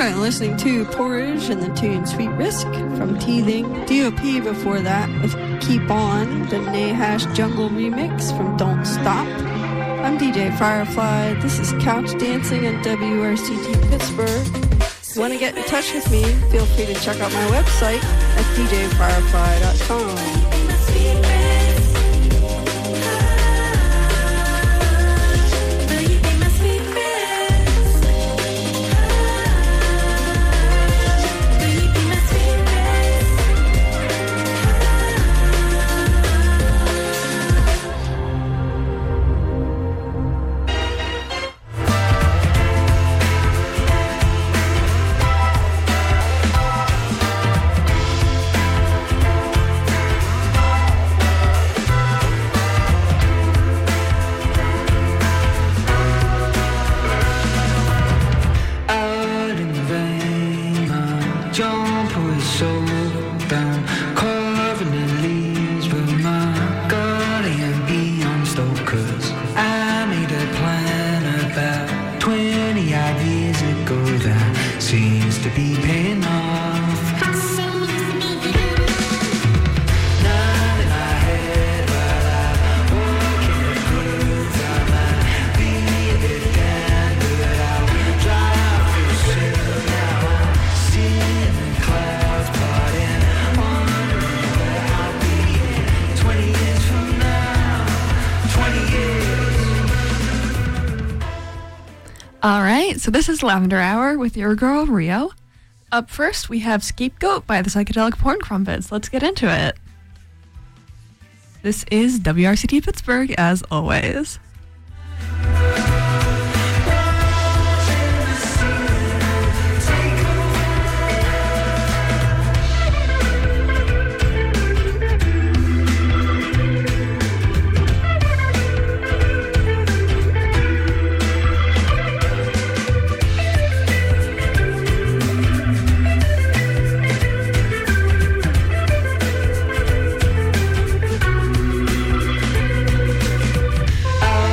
currently listening to Porridge and the tune Sweet Risk from Teething. DOP before that with Keep On, the Nahash Jungle remix from Don't Stop. I'm DJ Firefly. This is Couch Dancing at WRCT Pittsburgh. If you want to get in touch with me, feel free to check out my website at djfirefly.com. So this is Lavender Hour with your girl, Rio. Up first, we have Scapegoat by the Psychedelic Porn Crumpets. Let's get into it. This is WRCT Pittsburgh, as always. I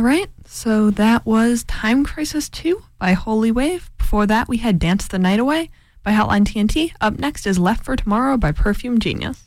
All right, so that was Time Crisis 2 by Holy Wave. Before that, we had Dance the Night Away by Hotline TNT. Up next is Left for Tomorrow by Perfume Genius.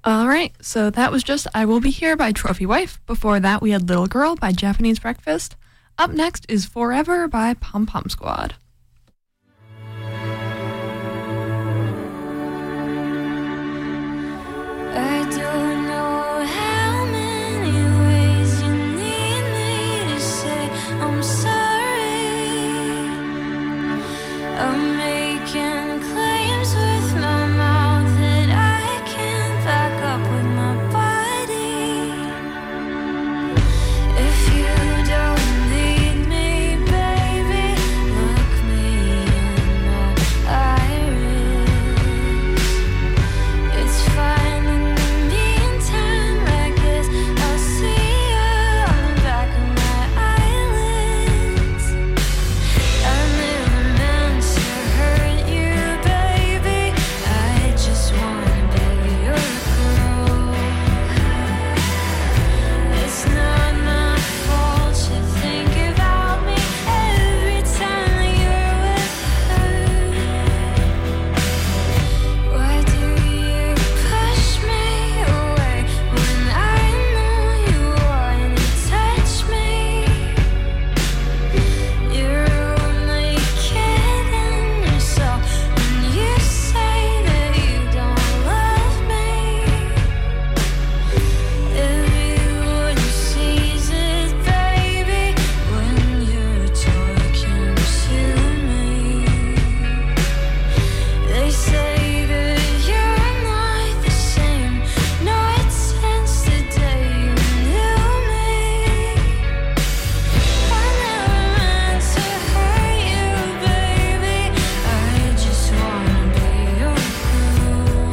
All right, so that was just I Will Be Here by Trophy Wife. Before that, we had Little Girl by Japanese Breakfast. Up next is Forever by Pom Pom Squad. I don't know how many ways you need me to say I'm sorry. I'm making claims with my mouth that I can't back up with my body. If you don't need me, baby, look me in my iris. It's fine in the meantime, I guess I'll see you on the back of my eyelids. I never meant to hurt you, baby. I just wanna be your girl. It's not my fault you think about me every time that you're with her. Why do you push me away when I know you wanna touch me? You're only kidding yourself when you say that you don't love me. Everyone sees it, baby, when you're talking to me. They say that you're not the same, not since the day you knew me. I never meant to hurt you, baby. I just wanna be your girl.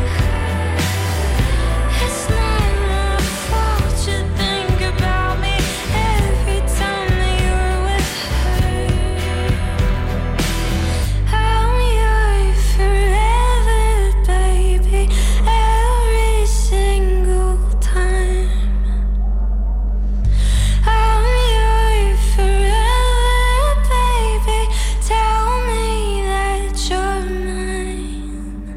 It's not my fault you think about me every time that you're with her. I'm yours forever, baby, every single time. I'm yours forever, baby, tell me that you're mine.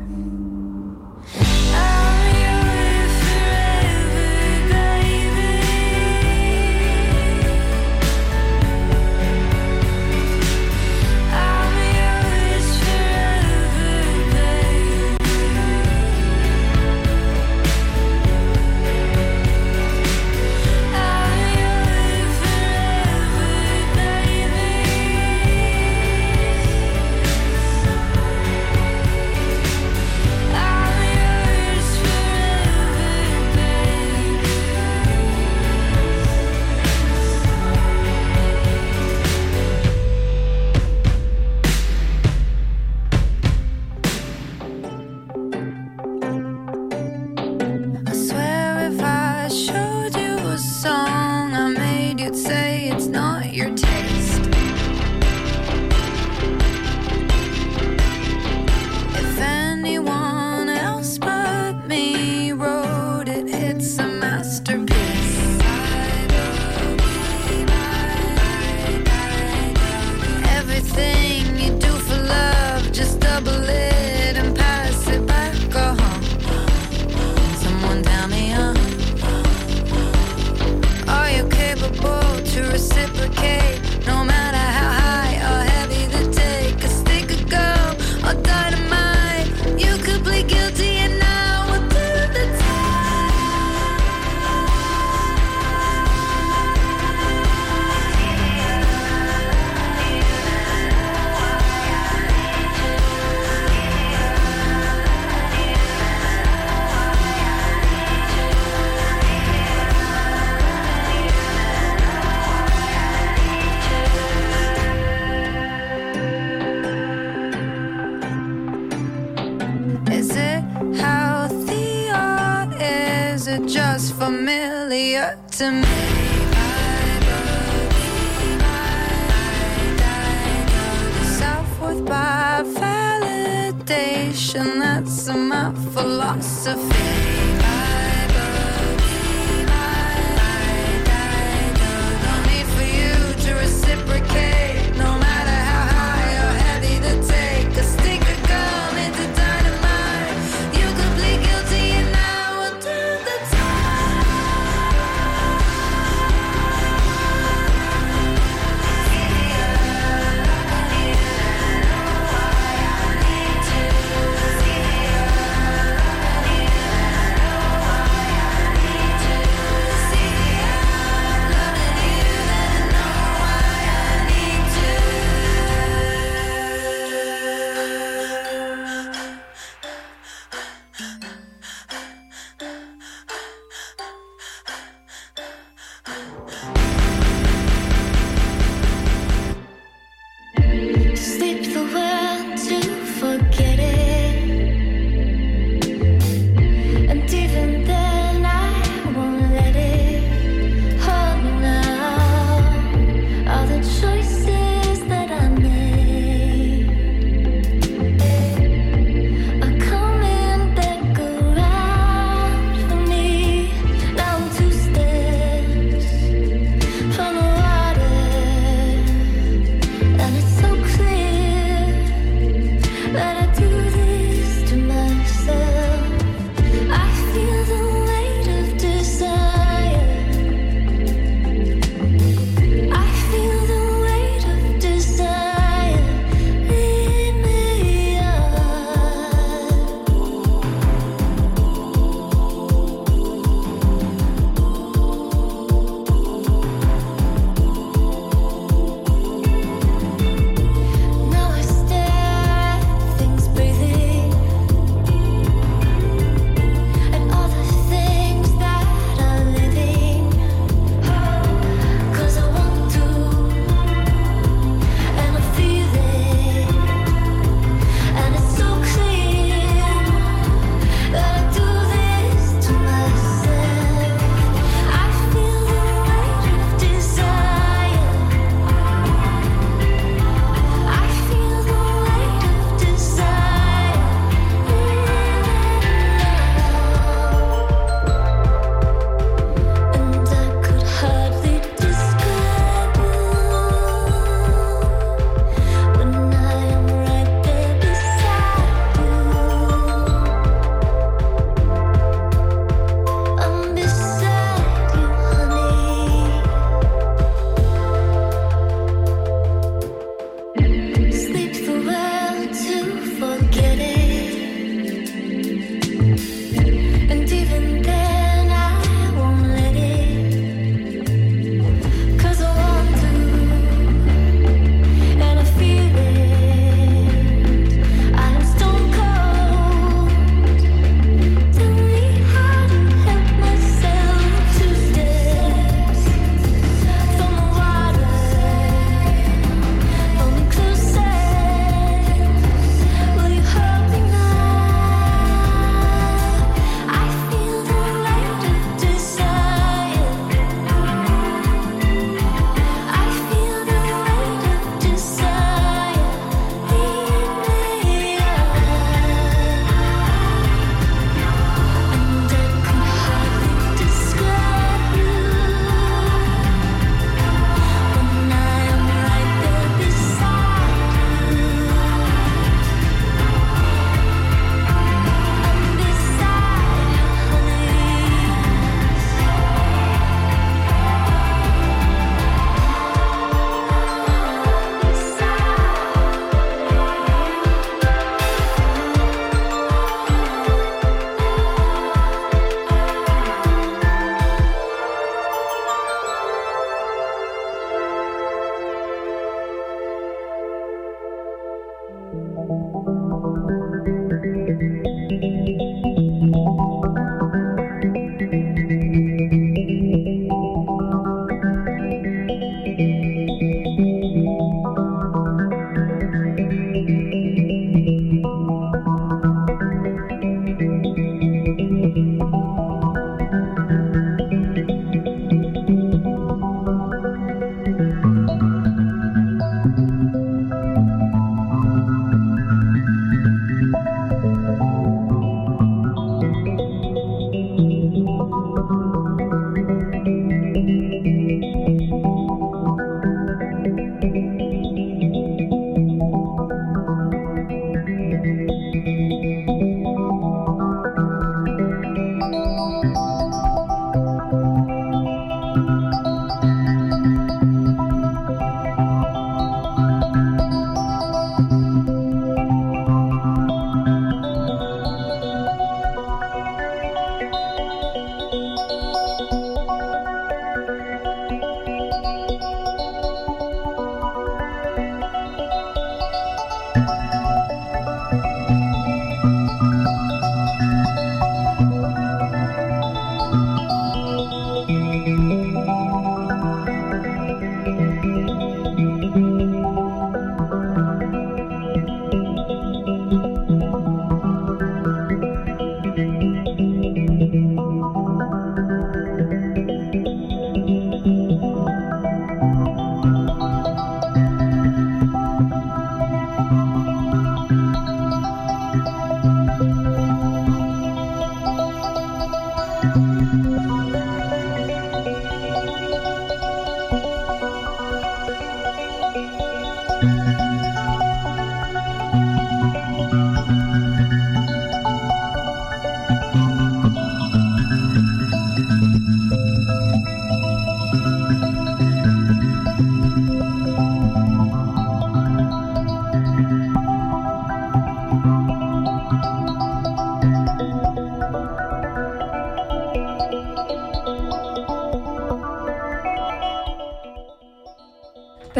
I'm yours forever, baby. I'm yours forever, baby. I'm yours forever, I swear if I showed you a song I made, you'd say it's not your taste. If anyone else but me wrote it, it's a masterpiece. Everything you do for love, just double it and pass it back. Someone tell me, are you capable to reciprocate? No matter how high or heavy the take, a stick of gum or dynamite, you could plead guilty and I will do the Is it healthy or is it just familiar to me? Self-worth by validation, that's my philosophy. No need for you to reciprocate, no matter how high or heavy the take. A stick of gum into dynamite, you could plead guilty and I will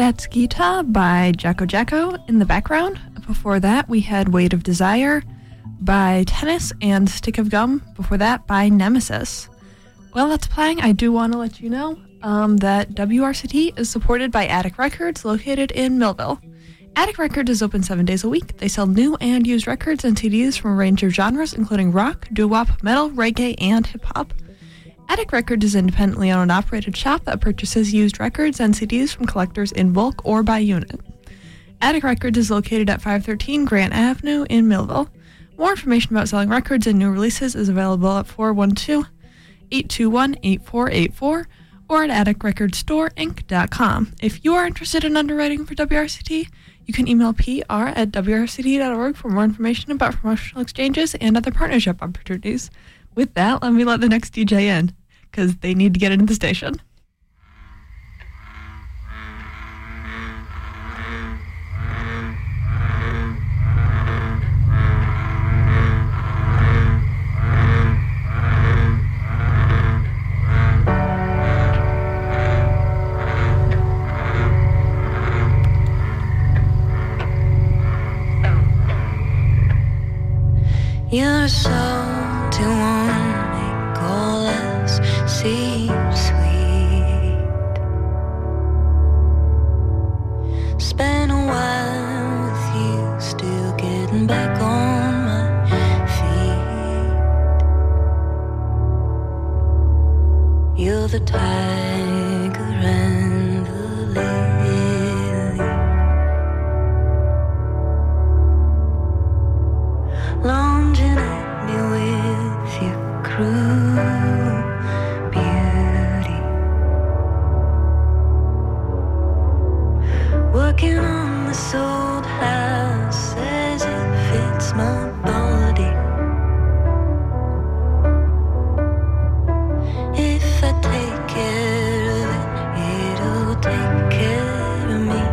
That's Gita by Jacko Jacko in the background. Before that, we had Weight of Desire by Tennis and Stick of Gum. Before that, by Nemesis. While that's playing, I do want to let you know that WRCT is supported by Attic Records, located in Millville. Attic Records is open 7 days a week. They sell new and used records and CDs from a range of genres, including rock, doo-wop, metal, reggae, and hip-hop. Attic Records is an independently owned and operated shop that purchases used records and CDs from collectors in bulk or by unit. Attic Records is located at 513 Grant Avenue in Millville. More information about selling records and new releases is available at 412-821-8484 or at atticrecordstorinc.com. If you are interested in underwriting for WRCT, you can email pr@wrct.org for more information about promotional exchanges and other partnership opportunities. With that, let me let the next DJ in, because they need to get into the station. You're so to one, make all else seem sweet. Spent a while with you, still getting back on my feet. You're the tiger and the lily. Lunging at me with your cruel beauty, working on this old house as it fits my body. If I take care of it, it'll take care of me.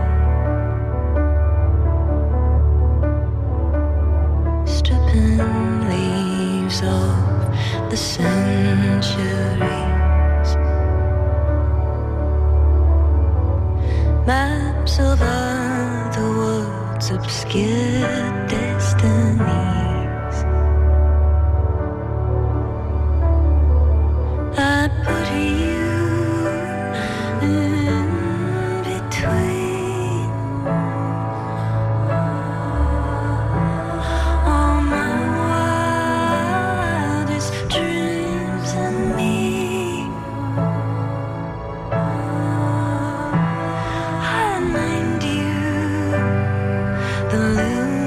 Stripping leaves off the centuries, maps of other worlds, obscure destinies. I put you in between all my wildest dreams and me. I named you the lunar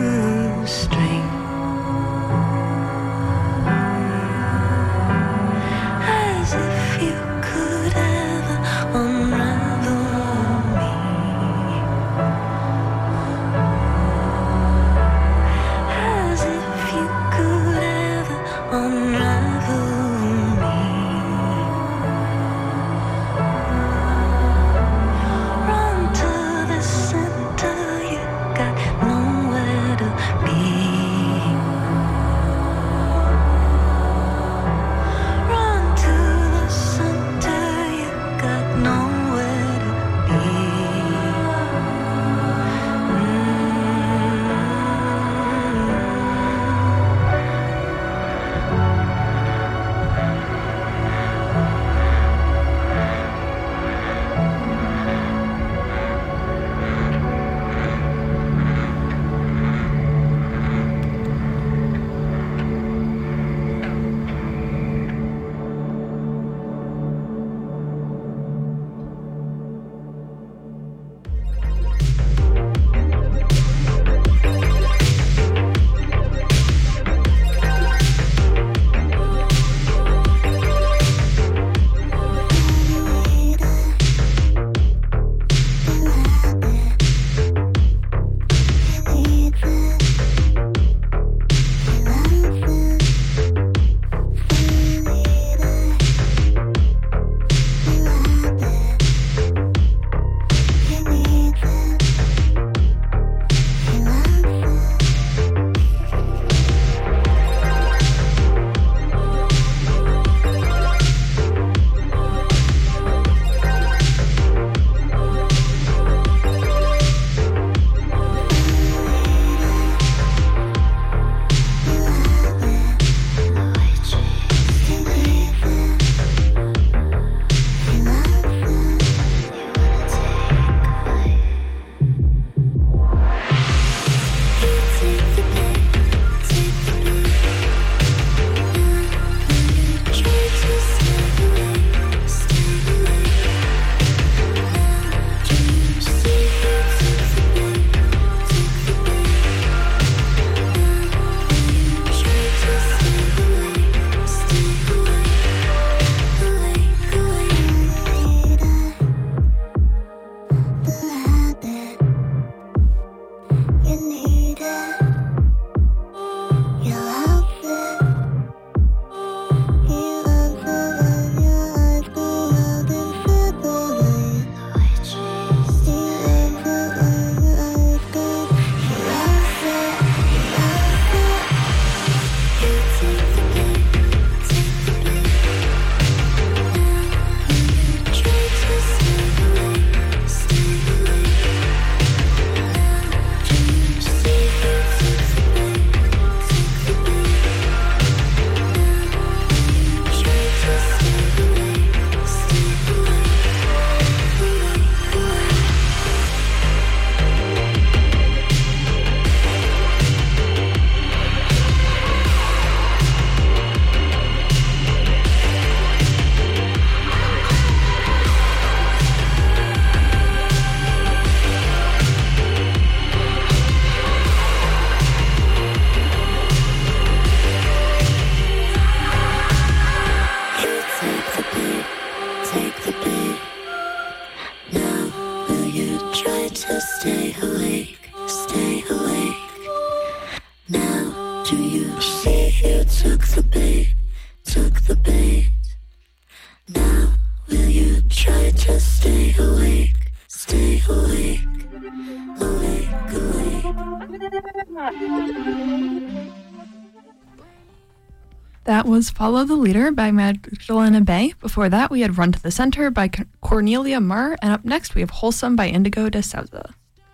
That was Follow the Leader by Magdalena Bay. Before that, we had Run to the Center by Cornelia Murr. And up next, we have Wholesome by Indigo de Souza.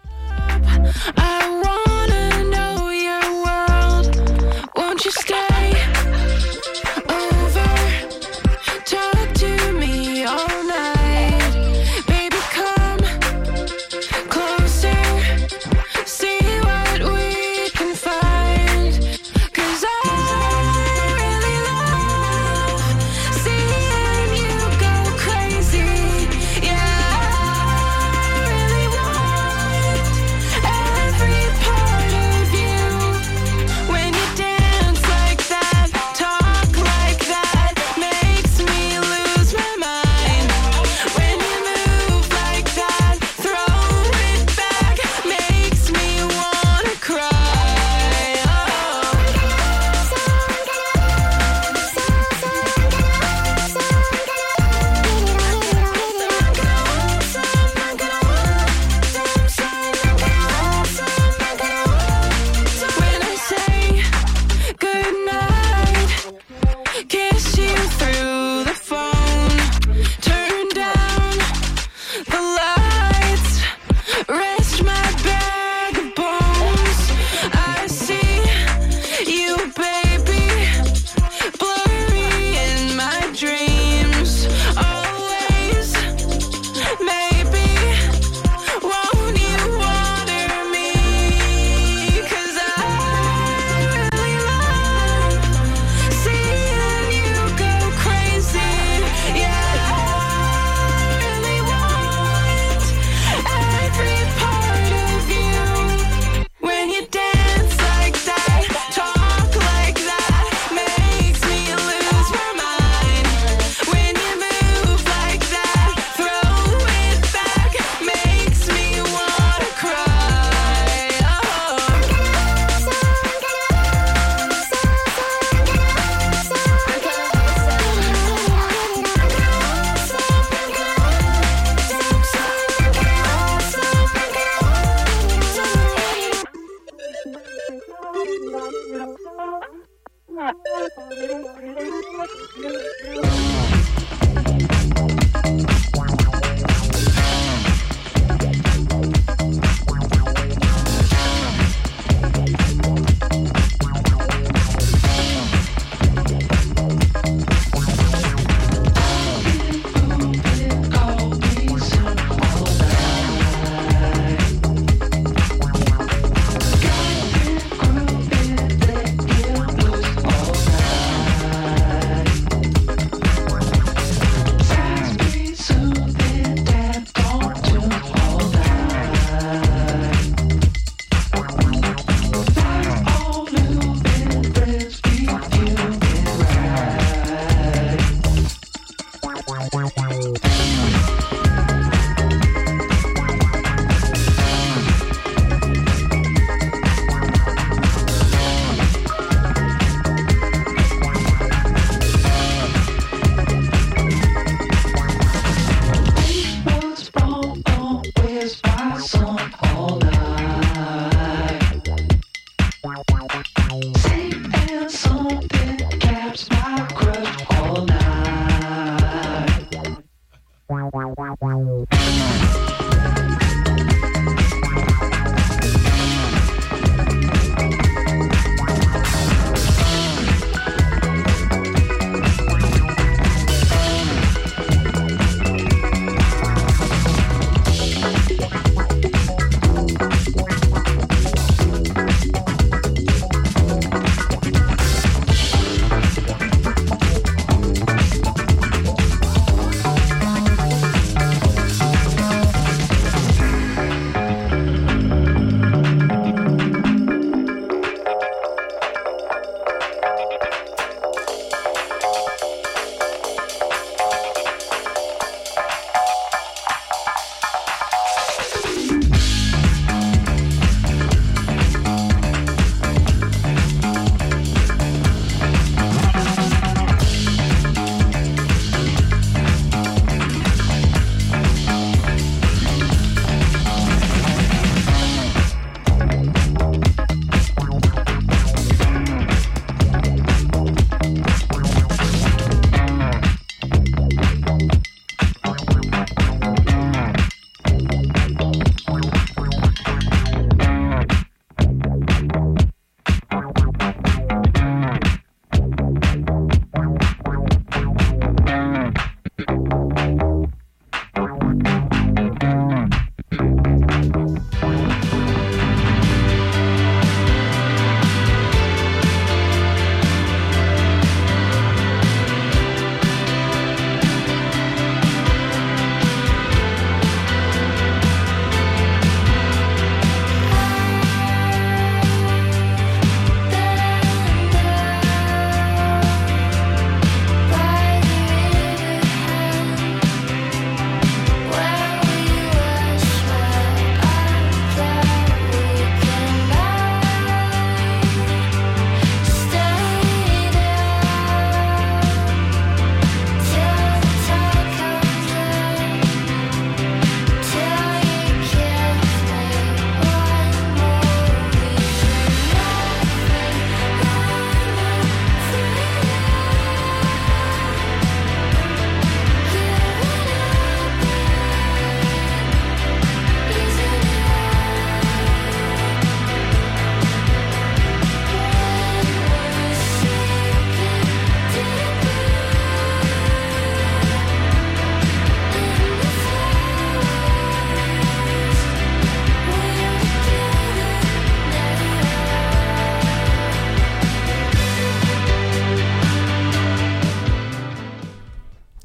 I wanna know your world. Won't you stay over? Talk to me all night. Baby, come closer. See what we can find. 'Cause I really love seeing you go crazy. Yeah, I really want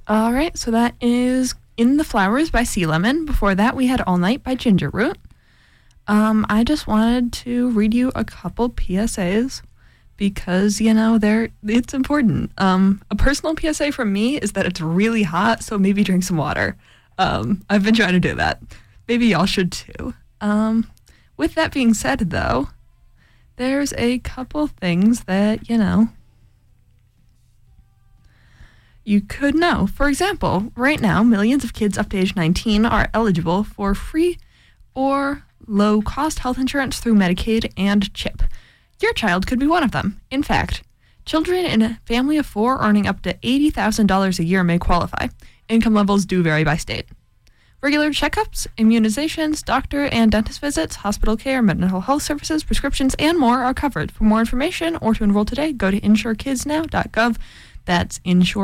All right, so that is In the Flowers by Sea Lemon. Before that, we had All Night by Ginger Root. I just wanted to read you a couple PSAs because, it's important. A personal PSA from me is that it's really hot, so maybe drink some water. I've been trying to do that. Maybe y'all should too. With that being said, though, there's a couple things that, you could know. For example, right now, millions of kids up to age 19 are eligible for free or low-cost health insurance through Medicaid and CHIP. Your child could be one of them. In fact, children in a family of 4 earning up to $80,000 a year may qualify. Income levels do vary by state. Regular checkups, immunizations, doctor and dentist visits, hospital care, mental health services, prescriptions, and more are covered. For more information or to enroll today, go to insurekidsnow.gov. That's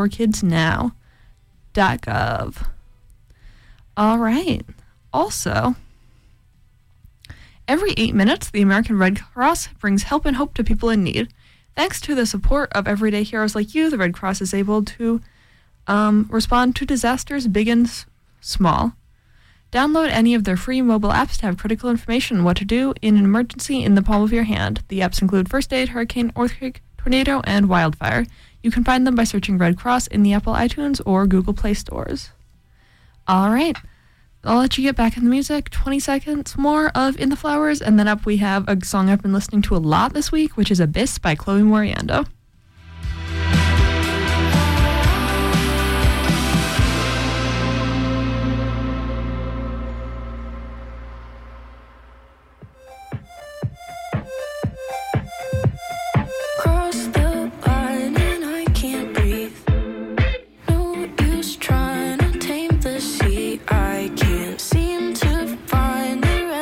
insurekidsnow.gov. All right. Also, every 8 minutes, the American Red Cross brings help and hope to people in need. Thanks to the support of everyday heroes like you, the Red Cross is able to respond to disasters big and small. Download any of their free mobile apps to have critical information on what to do in an emergency in the palm of your hand. The apps include First Aid, Hurricane, Earthquake, Tornado, and Wildfire. You can find them by searching Red Cross in the Apple iTunes or Google Play stores. All right. I'll let you get back in the music. 20 seconds more of In the Flowers, and then up we have a song I've been listening to a lot this week, which is Abyss by Chloe Moriando.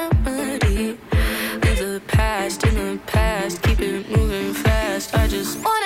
I just want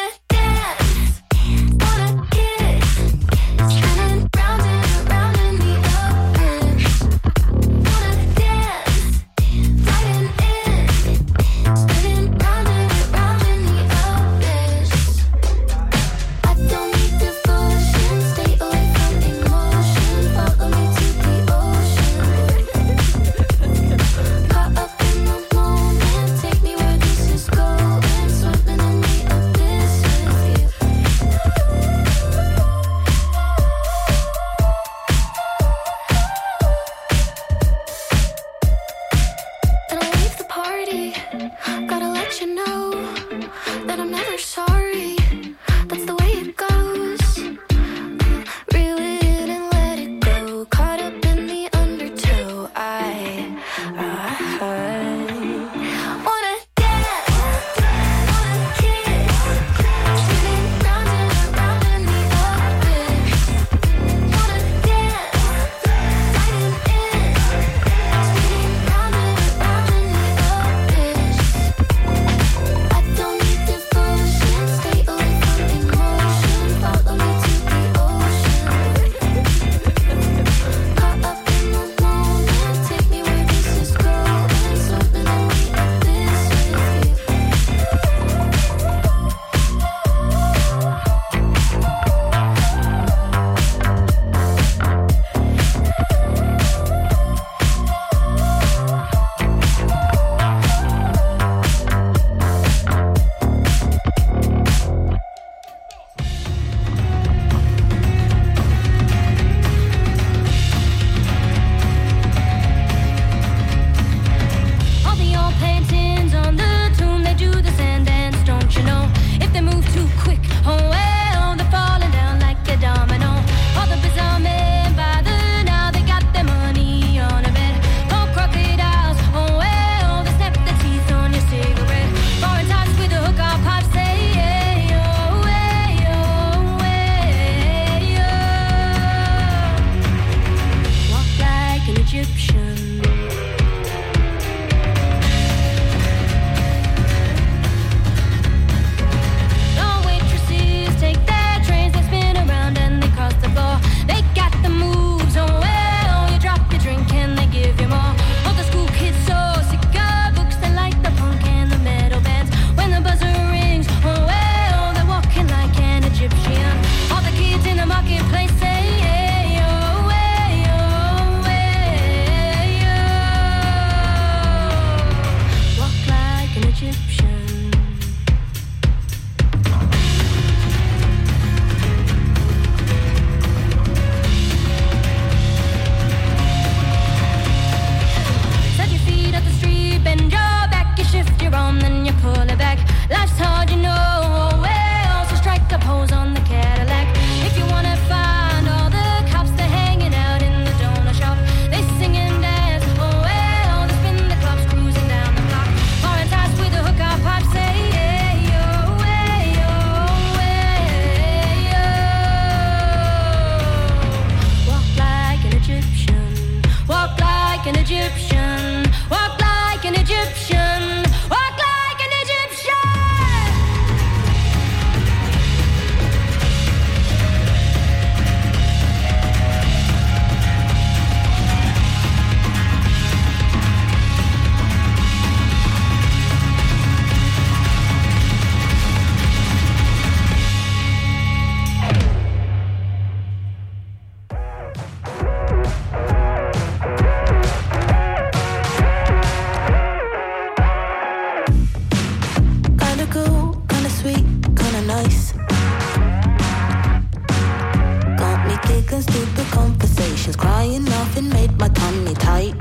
making stupid conversations, crying, laughing, made my tummy tight.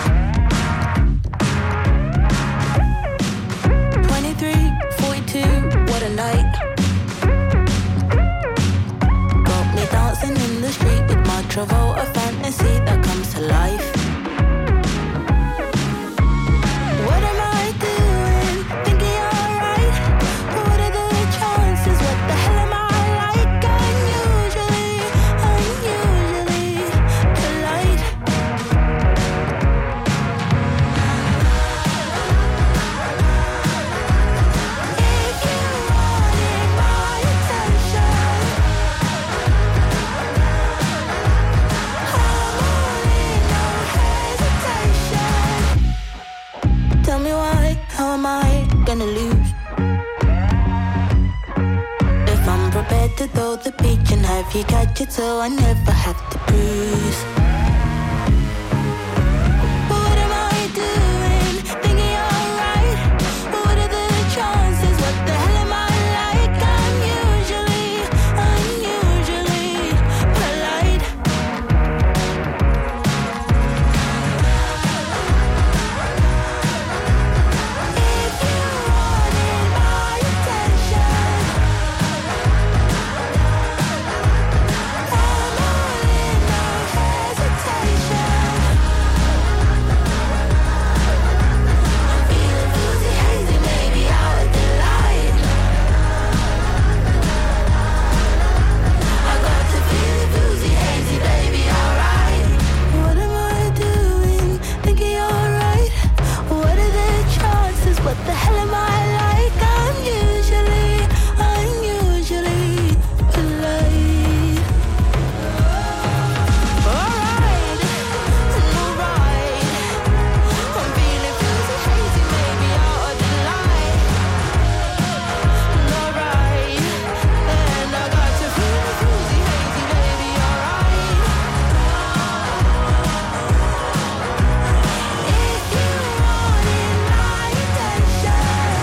23, 42, what a night. Got me dancing in the street with my Travolta fantasy that comes to life. What am I doing? Thinking you're alright. What are the chances? What the hell am I like? Unusually polite. If you wanted my attention, I'm all in, no hesitation. Tell me why, how am I gonna lose? If I'm prepared to throw the peach and have you catch it so I never have to bruise. What am I doing? Thinking you're right. What are the chances? What the hell am I like? Unusually polite. If you wanted my attention, I'm all in, no hesitation. Feeling woozy, hazy, maybe out of the light. I got to feel woozy, hazy, baby, alright. What am I doing? Thinking you're right. What are the chances? What the hell am I like? Unusually polite. Alright, I'm feeling woozy, hazy, maybe out of the light. Alright, and I got to feel woozy, hazy, baby, alright. If you wanted my attention,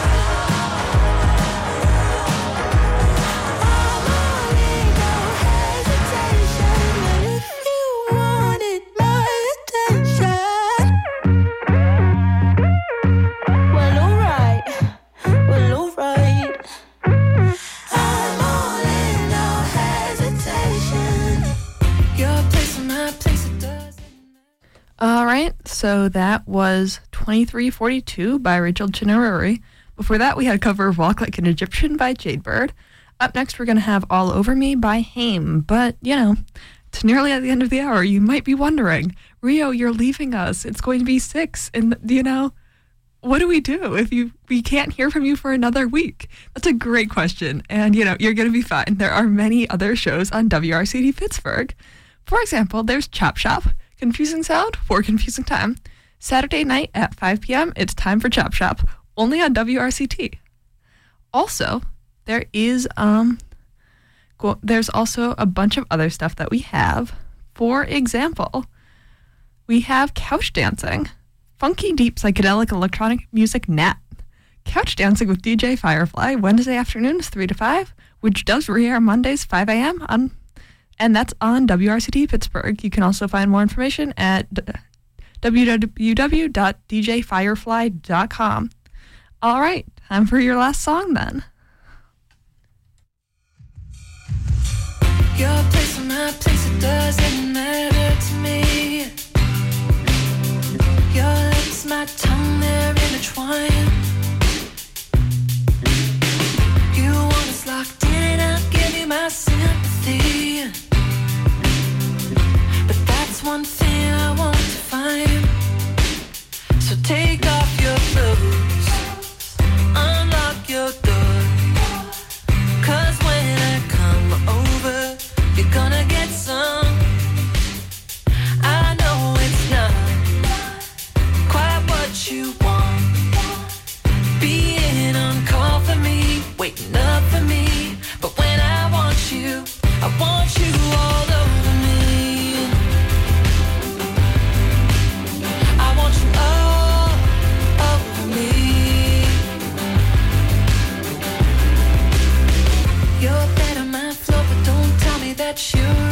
I'm all in, no hesitation. But if you wanted my attention, well, alright. I'm all in, no hesitation. Your place or my place, it doesn't matter. All right, so that was 2342 by Rachel Chinaruri. Before that, we had a cover of Walk Like an Egyptian by Jadebird. Up next, we're going to have All Over Me by Haim. But, it's nearly at the end of the hour. You might be wondering, Rio, you're leaving us. It's going to be 6. And, what do we do if we can't hear from you for another week? That's a great question. And, you're going to be fine. There are many other shows on WRCD Pittsburgh. For example, there's Chop Shop, Confusing Sound for Confusing Time. Saturday night at 5 p.m., it's time for Chop Shop, only on WRCT. Also, there's also a bunch of other stuff that we have. For example, we have Couch Dancing, funky, deep, psychedelic electronic music nat. Couch Dancing with DJ Firefly, Wednesday afternoons 3 to 5, which does re-air Mondays 5 a.m. And that's on WRCT Pittsburgh. You can also find more information at www.djfirefly.com. All right, time for your last song then. Your place or my place, it doesn't matter to me. Your lips, my tongue, they're intertwined. You want us locked in, I'll give you my sympathy. But that's one thing I want to find. So take off your clothes, unlock your door. 'Cause when I come over, you're gonna get some. I know it's not quite what you want. Being on call for me, waiting up for me. But when I want you all over me. I want you all over me. You're bed on my floor, but don't tell me that you